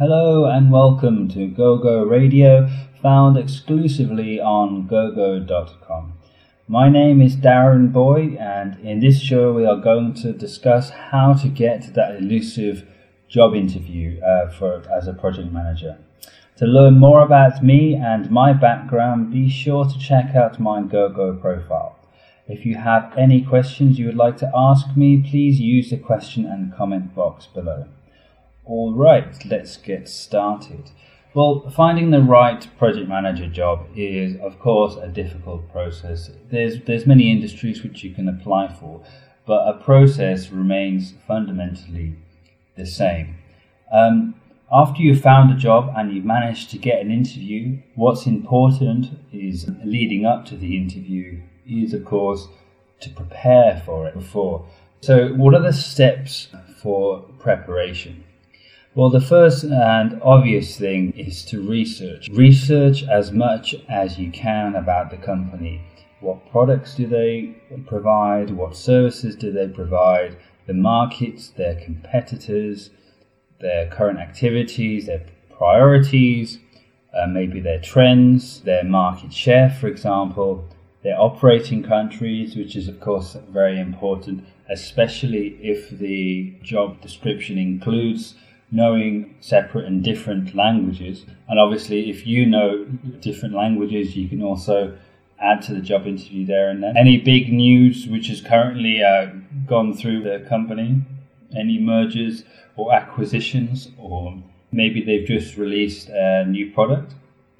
Hello and welcome to GoGo Radio, found exclusively on gogo.com. My name is Darren Boy, and in this show we are going to discuss how to get that elusive job interview as a project manager. To learn more about me and my background, be sure to check out my GoGo profile. If you have any questions you would like to ask me, please use the question and comment box below. Alright, let's get started. Well, finding the right project manager job is, of course, a difficult process. There's many industries which you can apply for, but a process remains fundamentally the same. After you've found a job and you've managed to get an interview, what's important is leading up to the interview is, of course, to prepare for it before. So what are the steps for preparation? Well, the first and obvious thing is to research. Research as much as you can about the company. What products do they provide? What services do they provide? The markets, their competitors, their current activities, their priorities, maybe their trends, their market share, for example, their operating countries, which is, of course, very important, especially if the job description includes knowing separate and different languages. And obviously, if you know different languages, you can also add to the job interview there and then. Any big news which has currently gone through the company, any mergers or acquisitions, or maybe they've just released a new product.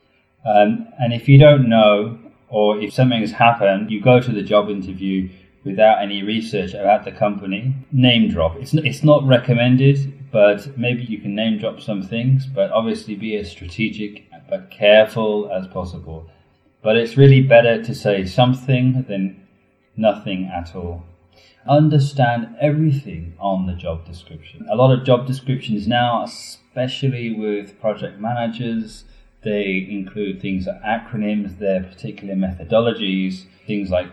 And if you don't know, or if something has happened, you go to the job interview without any research about the company, name drop. It's not recommended, but maybe you can name drop some things, but obviously be as strategic but careful as possible. But it's really better to say something than nothing at all. Understand everything on the job description. A lot of job descriptions now, especially with project managers, they include things like acronyms, their particular methodologies, things like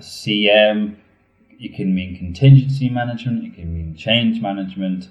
CM. It can mean contingency management, it can mean change management,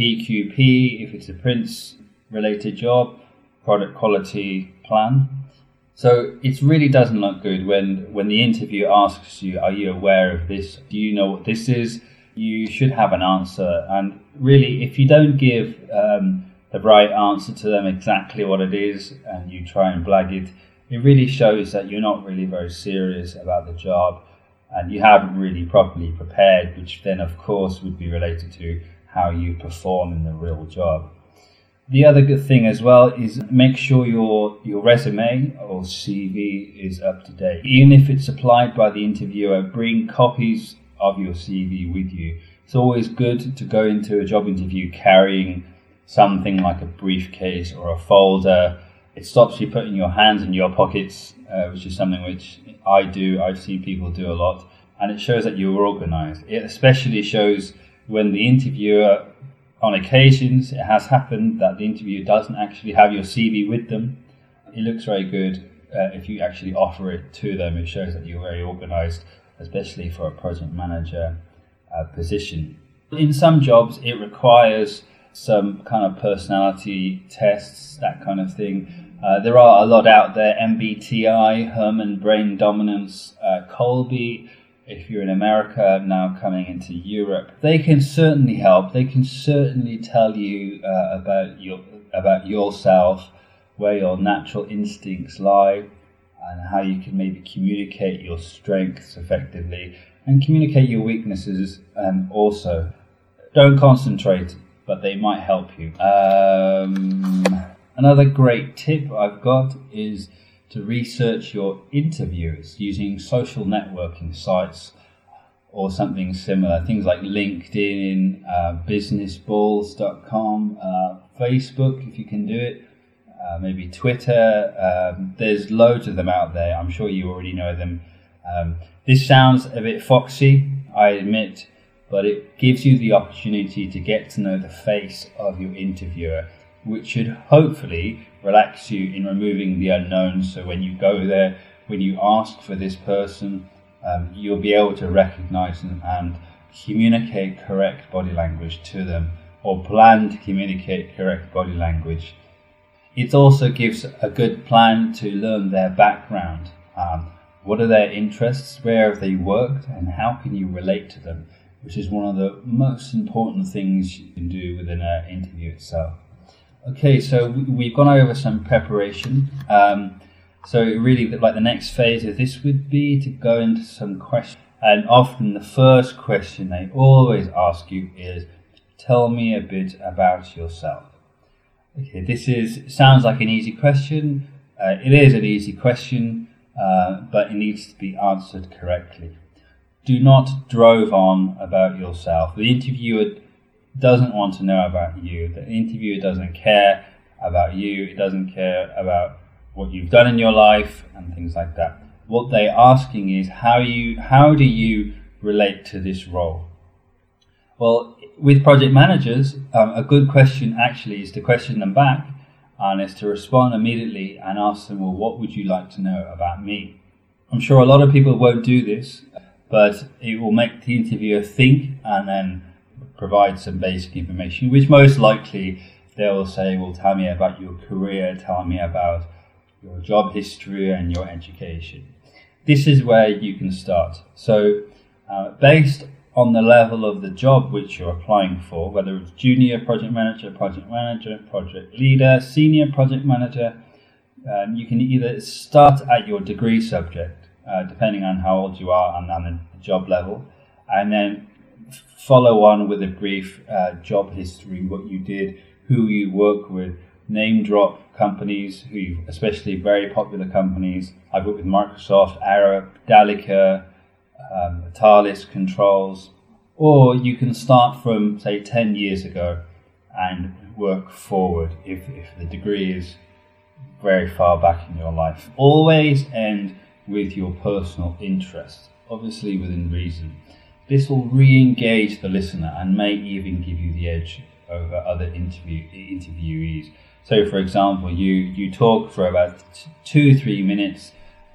PQP if it's a Prince related job, product quality plan. So it really doesn't look good when the interviewer asks you, are you aware of this? Do you know what this is? You should have an answer. And really, if you don't give the right answer to them exactly what it is and you try and blag it, it really shows that you're not really very serious about the job and you haven't really properly prepared, which then of course would be related to how you perform in the real job. The other good thing as well is make sure your resume or CV is up to date. Even if it's supplied by the interviewer, bring copies of your CV with you. It's always good to go into a job interview carrying something like a briefcase or a folder. It stops you putting your hands in your pockets, which is something which I do. I've seen people do a lot, and it shows that you're organized. It especially shows when the interviewer, on occasions, it has happened that the interviewer doesn't actually have your CV with them. It looks very good if you actually offer it to them. It shows that you're very organized, especially for a project manager position. In some jobs, it requires some kind of personality tests, that kind of thing. There are a lot out there, MBTI, Herman Brain Dominance, Colby, if you're in America, now coming into Europe. They can certainly help. They can certainly tell you about yourself, where your natural instincts lie, and how you can maybe communicate your strengths effectively and communicate your weaknesses also. Don't concentrate, but they might help you. Another great tip I've got is to research your interviewers using social networking sites or something similar. Things like LinkedIn, businessballs.com, Facebook if you can do it, maybe Twitter. There's loads of them out there. I'm sure you already know them. This sounds a bit foxy, I admit, but it gives you the opportunity to get to know the face of your interviewer, which should hopefully relax you in removing the unknown. So when you go there, when you ask for this person, you'll be able to recognize them and communicate correct body language to them. or plan to communicate correct body language. It also gives a good plan to learn their background. What are their interests? Where have they worked? And how can you relate to them? Which is one of the most important things you can do within an interview itself. Okay, so we've gone over some preparation. So really, like the next phase of this would be to go into some questions. And often the first question they always ask you is, tell me a bit about yourself. Okay, sounds like an easy question. It is an easy question, but it needs to be answered correctly. Do not drove on about yourself. The interviewer doesn't want to know about you. The interviewer doesn't care about you. It doesn't care about what you've done in your life and things like that. What they're asking is how do you relate to this role? Well, with project managers, a good question actually is to question them back and is to respond immediately and ask them, well, what would you like to know about me? I'm sure a lot of people won't do this, but it will make the interviewer think and then provide some basic information, which most likely they will say, well, tell me about your career, tell me about your job history and your education. This is where you can start. So based on the level of the job which you're applying for, whether it's junior project manager, project leader, senior project manager, you can either start at your degree subject, depending on how old you are and the job level, and then follow on with a brief job history, what you did, who you work with, name drop companies, especially very popular companies. I've worked with Microsoft, Arup, Dalica, Thales Controls, or you can start from, say, 10 years ago and work forward if the degree is very far back in your life. Always end with your personal interests, obviously within reason. This will re-engage the listener and may even give you the edge over other interviewees. So, for example, you talk for about 2-3 minutes,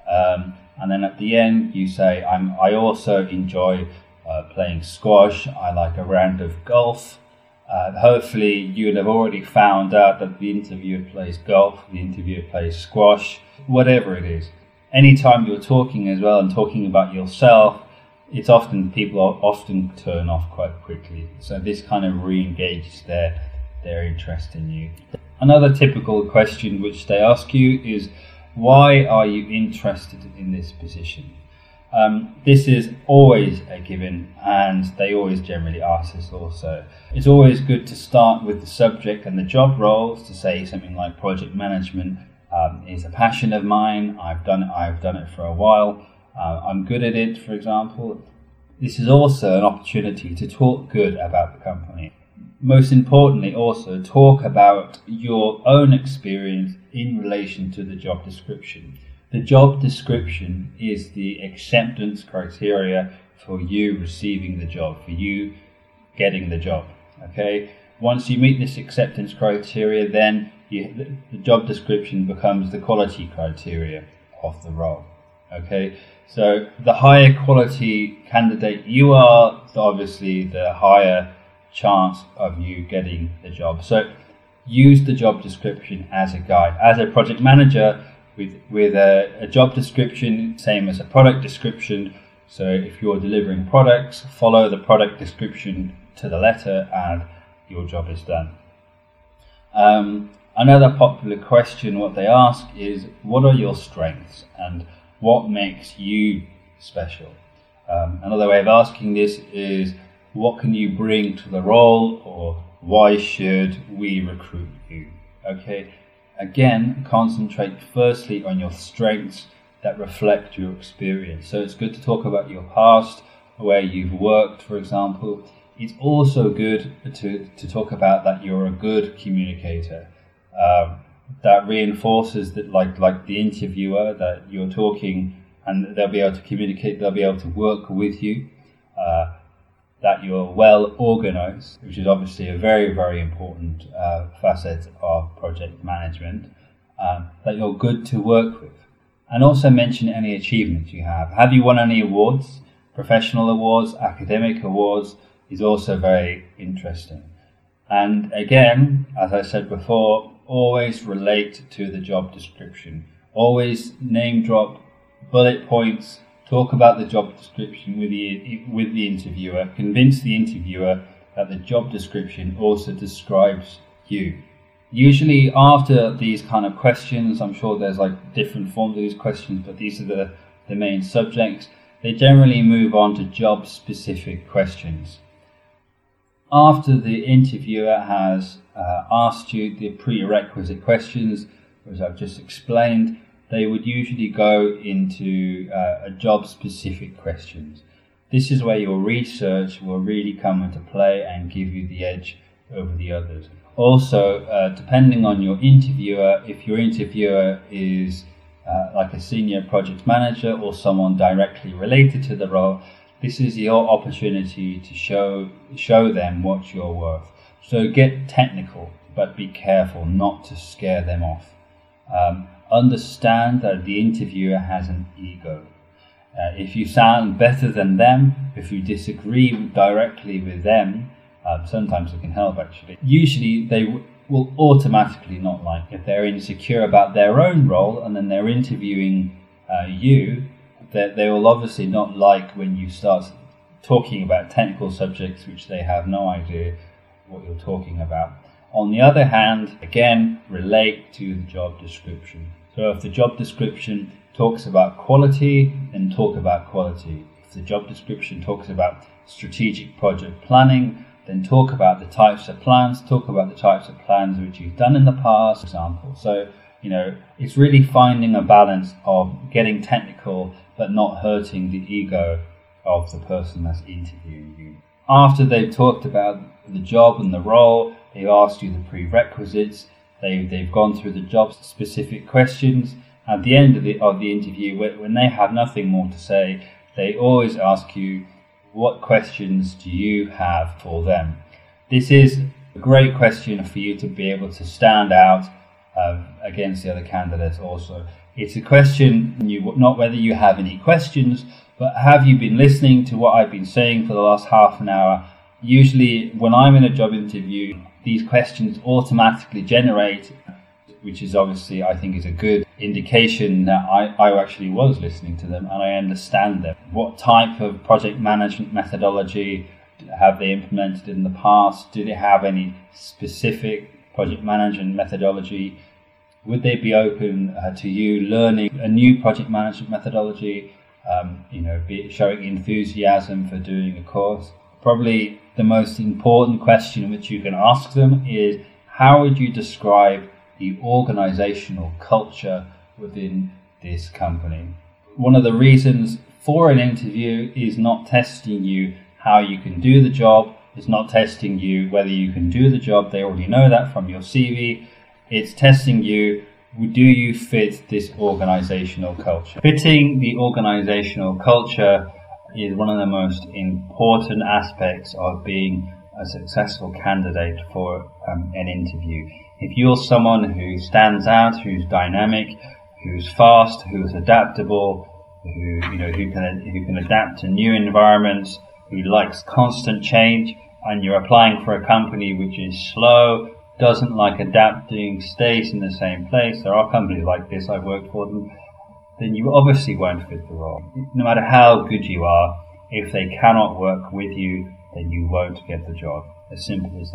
and then at the end you say, I also enjoy playing squash. I like a round of golf. Hopefully, you would have already found out that the interviewer plays golf, the interviewer plays squash, whatever it is. Anytime you're talking as well and talking about yourself, people often turn off quite quickly. So this kind of re-engages their interest in you. Another typical question which they ask you is, why are you interested in this position? This is always a given, and they always generally ask this also. It's always good to start with the subject and the job roles, to say something like project management is a passion of mine. I've done it for a while. I'm good at it, for example. This is also an opportunity to talk good about the company. Most importantly, also talk about your own experience in relation to the job description. The job description is the acceptance criteria for you receiving the job, for you getting the job. Okay. Once you meet this acceptance criteria, then the job description becomes the quality criteria of the role. Okay. So the higher quality candidate you are, obviously the higher chance of you getting the job. So use the job description as a guide. As a project manager, with a job description, same as a product description. So if you're delivering products, follow the product description to the letter and your job is done. Another popular question, what they ask is, what are your strengths and what makes you special? Another way of asking this is, what can you bring to the role, or why should we recruit you? Okay. Again, concentrate firstly on your strengths that reflect your experience. So it's good to talk about your past, where you've worked, for example. It's also good to talk about that you're a good communicator. That reinforces that, like the interviewer, that you're talking and they'll be able to communicate, they'll be able to work with you. That you're well organized, which is obviously a very, very important facet of project management, that you're good to work with. And also mention any achievements you have. Have you won any awards? Professional awards, academic awards is also very interesting. And again, as I said before, always relate to the job description. Always name drop bullet points. Talk about the job description with the interviewer. Convince the interviewer that the job description also describes you. Usually after these kind of questions, I'm sure there's like different forms of these questions, but these are the main subjects. They generally move on to job specific questions. After the interviewer has asked you the prerequisite questions, as I've just explained, they would usually go into a job-specific questions. This is where your research will really come into play and give you the edge over the others. Also, depending on your interviewer, if your interviewer is like a senior project manager or someone directly related to the role, this is your opportunity to show them what you're worth. So get technical, but be careful not to scare them off. Understand that the interviewer has an ego. If you sound better than them, if you disagree directly with them, sometimes it can help actually. Usually they will automatically not like, if they're insecure about their own role and then they're interviewing you, that they will obviously not like when you start talking about technical subjects which they have no idea what you're talking about. On the other hand, again, relate to the job description. So if the job description talks about quality, then talk about quality. If the job description talks about strategic project planning, then talk about the types of plans, which you've done in the past, for example. So, it's really finding a balance of getting technical but not hurting the ego of the person that's interviewing you. After they've talked about the job and the role, they've asked you the prerequisites, they've gone through the job-specific questions. At the end of the interview, when they have nothing more to say, they always ask you, what questions do you have for them? This is a great question for you to be able to stand out against the other candidates also. It's a question, not whether you have any questions, but have you been listening to what I've been saying for the last half an hour? Usually when I'm in a job interview, these questions automatically generate, which is obviously, I think, is a good indication that I actually was listening to them and I understand them. What type of project management methodology have they implemented in the past? Do they have any specific project management methodology? Would they be open to you learning a new project management methodology? Showing enthusiasm for doing a course. Probably the most important question which you can ask them is, how would you describe the organizational culture within this company? One of the reasons for an interview is not testing you how you can do the job. It's not testing you whether you can do the job. They already know that from your CV. It's testing you, do you fit this organizational culture? Fitting the organizational culture is one of the most important aspects of being a successful candidate for an interview. If you're someone who stands out, who's dynamic, who's fast, who's adaptable, who can adapt to new environments, who likes constant change, and you're applying for a company which is slow, doesn't like adapting, stays in the same place, there are companies like this, I've worked for them, then you obviously won't fit the role. No matter how good you are, if they cannot work with you, then you won't get the job. As simple as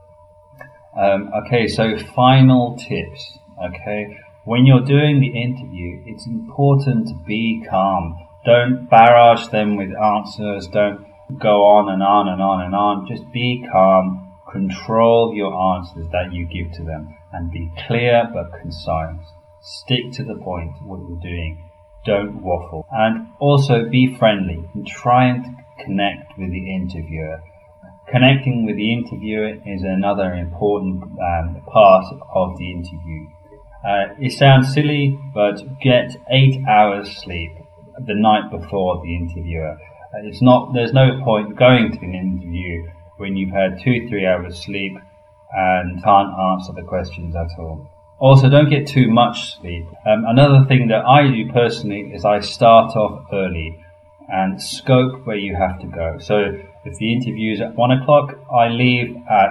that. So final tips. When you're doing the interview, it's important to be calm. Don't barrage them with answers. Don't go on and on and on and on. Just be calm. Control your answers that you give to them and be clear but concise. Stick to the point what you're doing. Don't waffle. And also be friendly and try and connect with the interviewer. Connecting with the interviewer is another important part of the interview. It sounds silly, but get 8 hours sleep the night before the interviewer. There's no point going to an interview when you've had 2-3 hours sleep and can't answer the questions at all. Also, don't get too much sleep. Another thing that I do personally is I start off early and scope where you have to go. So if the interview is at 1 o'clock, I leave at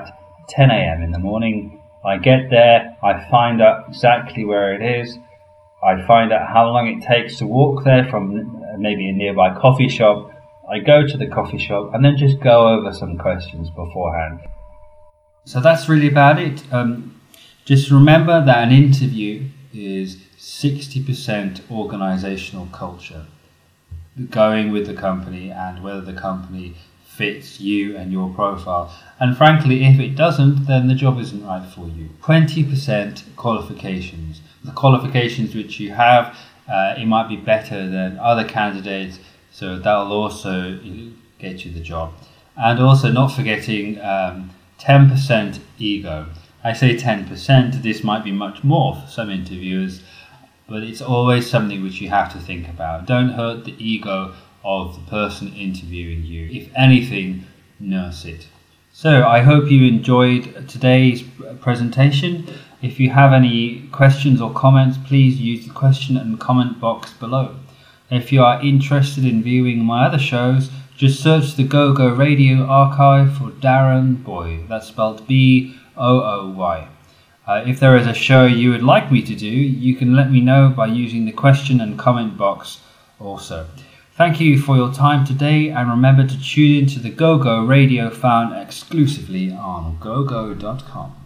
10 a.m. in the morning. I get there, I find out exactly where it is, I find out how long it takes to walk there from maybe a nearby coffee shop. I go to the coffee shop and then just go over some questions beforehand. So that's really about it. Just remember that an interview is 60% organizational culture, going with the company and whether the company fits you and your profile. And frankly, if it doesn't, then the job isn't right for you. 20% qualifications. The qualifications which you have, it might be better than other candidates, so that'll also get you the job. And also not forgetting 10% ego. I say 10%, this might be much more for some interviewers, but it's always something which you have to think about. Don't hurt the ego of the person interviewing you. If anything, nurse it. So I hope you enjoyed today's presentation. If you have any questions or comments, please use the question and comment box below. If you are interested in viewing my other shows, just search the GoGo Radio archive for Darren Boy. That's spelled B-O-O-Y. If there is a show you would like me to do, you can let me know by using the question and comment box also. Thank you for your time today, and remember to tune in to the GoGo Radio found exclusively on gogo.com.